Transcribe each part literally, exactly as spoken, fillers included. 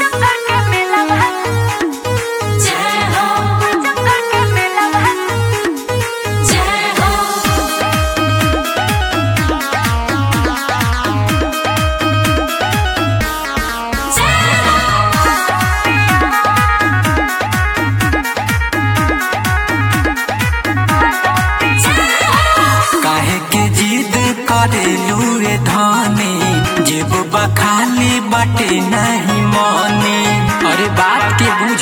करेलुए धानी जेब बखाली बाटे नहीं मानी। अरे बात के बुझ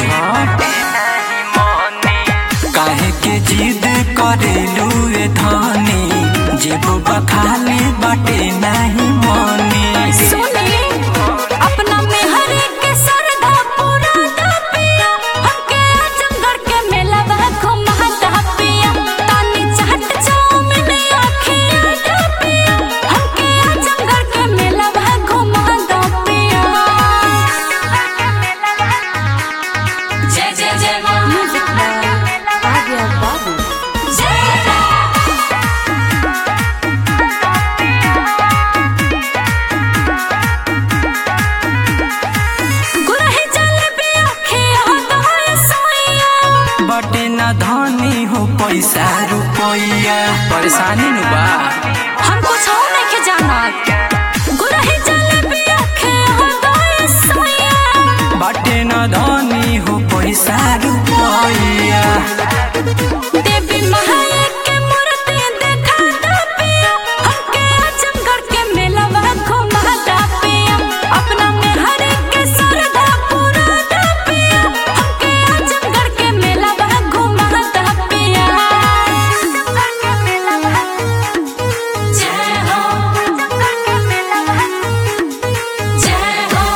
काहे के जिद करेलुए धानी जेब बखाली बाटे नहीं मानी। अपना में हर एक के सरदा पूरा पिया हमके जंगल के मेला घुमा पिया तानी चाट चाउमीन आखिया पिया हमके जंगल के मेला घुमा पिया। जय जय जय मां आ गया बाबू बटे न धनी हो पैसा रुपया परेशानी नु बा हम कुछ हो नहीं जाना गुरही जलेबी आखे हो गए सोया बटे न धनी हो पैसा रुपया। देवी महाया के मूर्ति देखा दा पिया हमके जंगल के मेला घुमा दा पिया अपना में हर एक के सरदा पूरा दा पिया हमके जंगल के मेला घुमा दा पिया। जंगल के मेला जय हो जंगल के मेला जय हो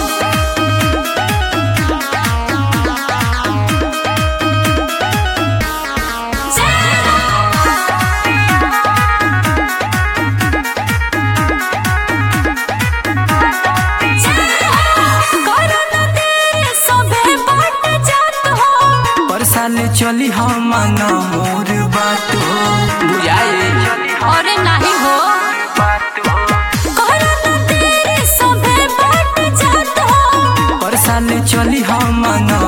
साल चली हम ना मोर बात हो बुझाए अरे नहीं हो पर साल चली हम ना